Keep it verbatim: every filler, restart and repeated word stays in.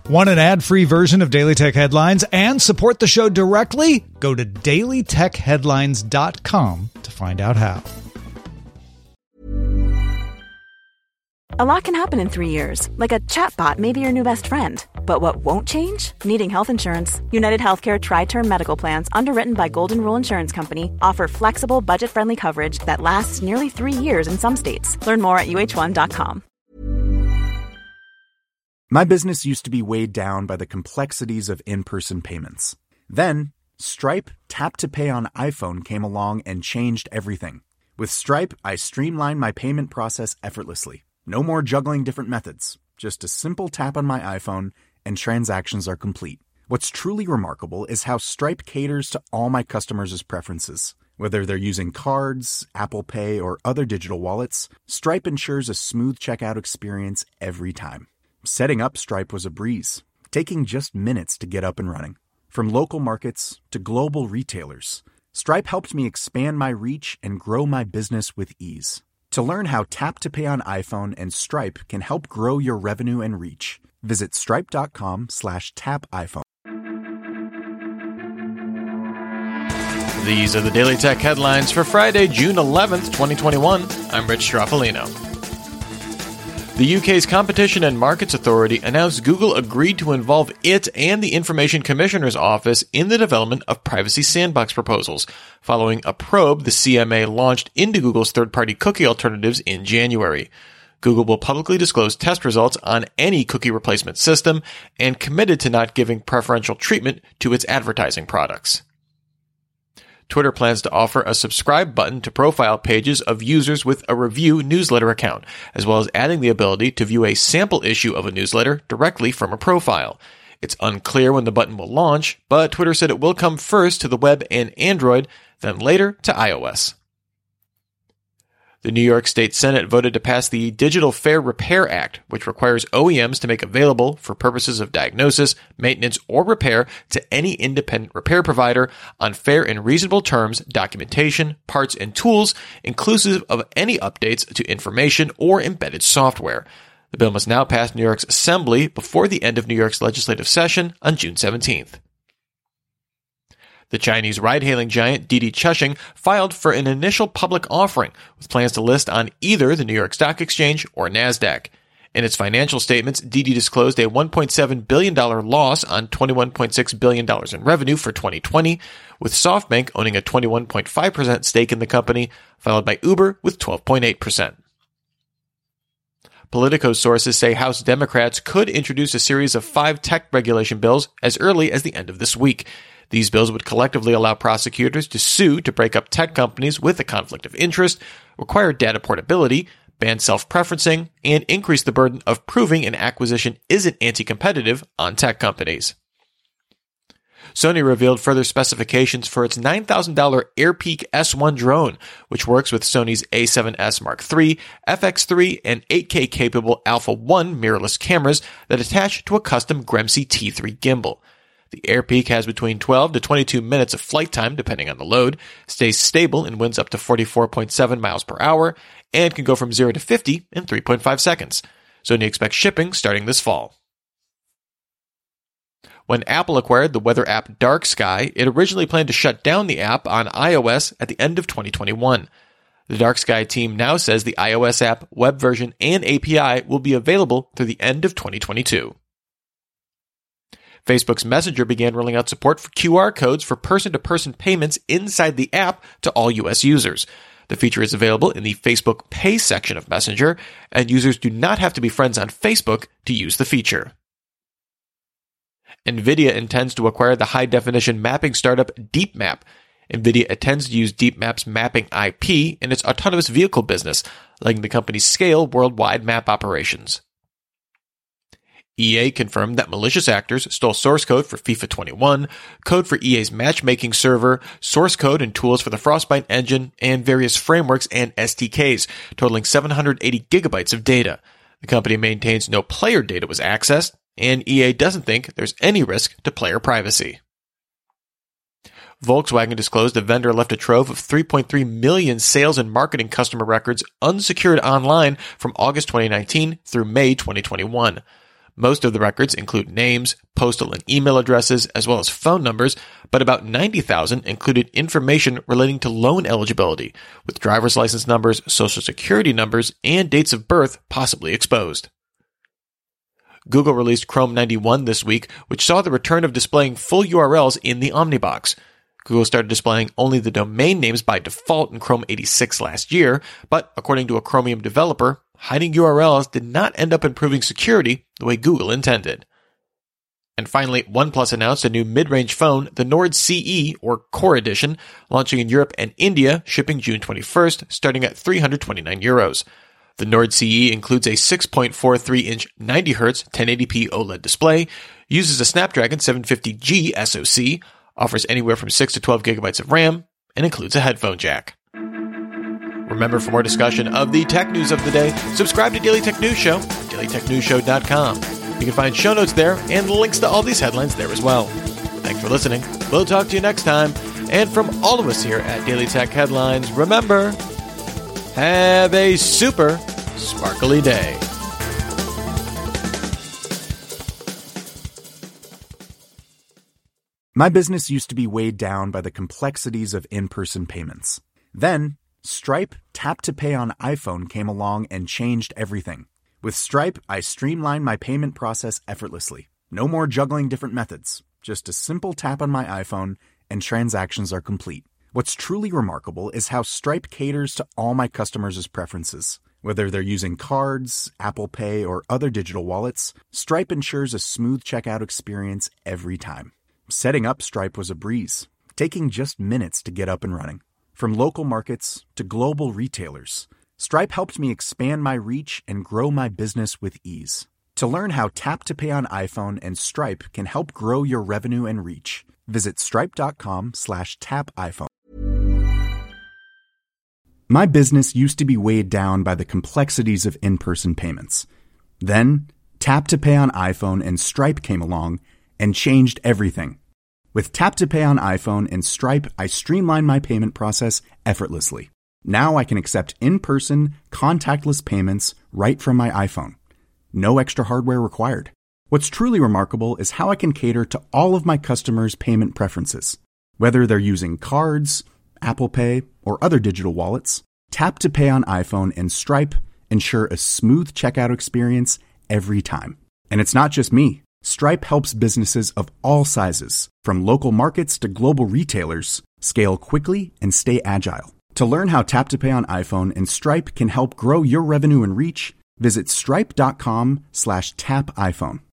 Want an ad-free version of Daily Tech Headlines and support the show directly? Go to daily tech headlines dot com to find out how. A lot can happen in three years, like a chatbot may be your new best friend. But what won't change? Needing health insurance. United Healthcare Tri-Term Medical Plans, underwritten by Golden Rule Insurance Company, offer flexible, budget-friendly coverage that lasts nearly three years in some states. Learn more at U H one dot com. My business used to be weighed down by the complexities of in-person payments. Then, Stripe Tap to Pay on iPhone came along and changed everything. With Stripe, I streamlined my payment process effortlessly. No more juggling different methods. Just a simple tap on my iPhone and transactions are complete. What's truly remarkable is how Stripe caters to all my customers' preferences. Whether they're using cards, Apple Pay, or other digital wallets, Stripe ensures a smooth checkout experience every time. Setting up Stripe was a breeze, taking just minutes to get up and running. From local markets to global retailers, Stripe helped me expand my reach and grow my business with ease. To learn how Tap to Pay on iPhone and Stripe can help grow your revenue and reach, visit stripe.com slash tap iPhone. These are the Daily Tech headlines for Friday, June eleventh, twenty twenty-one. I'm Rich Stroffolino. The U K's Competition and Markets Authority announced Google agreed to involve it and the Information Commissioner's Office in the development of privacy sandbox proposals, following a probe the C M A launched into Google's third-party cookie alternatives in January. Google will publicly disclose test results on any cookie replacement system and committed to not giving preferential treatment to its advertising products. Twitter plans to offer a subscribe button to profile pages of users with a review newsletter account, as well as adding the ability to view a sample issue of a newsletter directly from a profile. It's unclear when the button will launch, but Twitter said it will come first to the web and Android, then later to iOS. The New York State Senate voted to pass the Digital Fair Repair Act, which requires O E Ms to make available, for purposes of diagnosis, maintenance, or repair, to any independent repair provider on fair and reasonable terms, documentation, parts, and tools, inclusive of any updates to information or embedded software. The bill must now pass New York's Assembly before the end of New York's legislative session on June seventeenth. The Chinese ride-hailing giant Didi Chuxing filed for an initial public offering, with plans to list on either the New York Stock Exchange or NASDAQ. In its financial statements, Didi disclosed a one point seven billion dollars loss on twenty-one point six billion dollars in revenue for twenty twenty, with SoftBank owning a twenty-one point five percent stake in the company, followed by Uber with twelve point eight percent. Politico sources say House Democrats could introduce a series of five tech regulation bills as early as the end of this week. These bills would collectively allow prosecutors to sue to break up tech companies with a conflict of interest, require data portability, ban self-preferencing, and increase the burden of proving an acquisition isn't anti-competitive on tech companies. Sony revealed further specifications for its nine thousand dollars AirPeak S one drone, which works with Sony's A seven S Mark three, F X three, and eight K capable Alpha one mirrorless cameras that attach to a custom Gremsy T three gimbal. The AirPeak has between twelve to twenty-two minutes of flight time, depending on the load, stays stable in winds up to forty-four point seven miles per hour, and can go from zero to fifty in three point five seconds. Sony expects shipping starting this fall. When Apple acquired the weather app Dark Sky, it originally planned to shut down the app on iOS at the end of twenty twenty-one. The Dark Sky team now says the iOS app, web version, and A P I will be available through the end of twenty twenty-two. Facebook's Messenger began rolling out support for Q R codes for person-to-person payments inside the app to all U S users. The feature is available in the Facebook Pay section of Messenger, and users do not have to be friends on Facebook to use the feature. NVIDIA intends to acquire the high-definition mapping startup DeepMap. NVIDIA intends to use DeepMap's mapping I P in its autonomous vehicle business, letting the company scale worldwide map operations. E A confirmed that malicious actors stole source code for FIFA twenty-one, code for E A's matchmaking server, source code and tools for the Frostbite engine, and various frameworks and S D Ks, totaling seven hundred eighty gigabytes of data. The company maintains no player data was accessed, and E A doesn't think there's any risk to player privacy. Volkswagen disclosed the vendor left a trove of three point three million sales and marketing customer records unsecured online from August twenty nineteen through May twenty twenty-one. Most of the records include names, postal and email addresses, as well as phone numbers, but about ninety thousand included information relating to loan eligibility, with driver's license numbers, social security numbers, and dates of birth possibly exposed. Google released Chrome ninety-one this week, which saw the return of displaying full U R Ls in the Omnibox. Google started displaying only the domain names by default in Chrome eighty-six last year, but according to a Chromium developer, hiding U R Ls did not end up improving security the way Google intended. And finally, OnePlus announced a new mid-range phone, the Nord C E, or Core Edition, launching in Europe and India, shipping June twenty-first, starting at three hundred twenty-nine euros. The Nord C E includes a six point four three inch ninety hertz ten eighty p OLED display, uses a Snapdragon seven fifty G SoC, offers anywhere from six to twelve gigabytes of RAM, and includes a headphone jack. Remember, for more discussion of the tech news of the day, subscribe to Daily Tech News Show at daily tech news show dot com. You can find show notes there and links to all these headlines there as well. Thanks for listening. We'll talk to you next time. And from all of us here at Daily Tech Headlines, remember, have a super sparkly day. My business used to be weighed down by the complexities of in-person payments. Then, Stripe Tap to Pay on iPhone came along and changed everything. With Stripe, I streamlined my payment process effortlessly. No more juggling different methods. Just a simple tap on my iPhone and transactions are complete. What's truly remarkable is how Stripe caters to all my customers' preferences. Whether they're using cards, Apple Pay, or other digital wallets, Stripe ensures a smooth checkout experience every time. Setting up Stripe was a breeze, taking just minutes to get up and running. From local markets to global retailers, Stripe helped me expand my reach and grow my business with ease. To learn how Tap to Pay on iPhone and Stripe can help grow your revenue and reach, visit stripe.com slash tap iPhone. My business used to be weighed down by the complexities of in-person payments. Then, Tap to Pay on iPhone and Stripe came along and changed everything. With Tap to Pay on iPhone and Stripe, I streamlined my payment process effortlessly. Now I can accept in-person, contactless payments right from my iPhone. No extra hardware required. What's truly remarkable is how I can cater to all of my customers' payment preferences. Whether they're using cards, Apple Pay, or other digital wallets, Tap to Pay on iPhone and Stripe ensure a smooth checkout experience every time. And it's not just me. Stripe helps businesses of all sizes, from local markets to global retailers, scale quickly and stay agile. To learn how Tap to Pay on iPhone and Stripe can help grow your revenue and reach, visit stripe.com slash tap iPhone.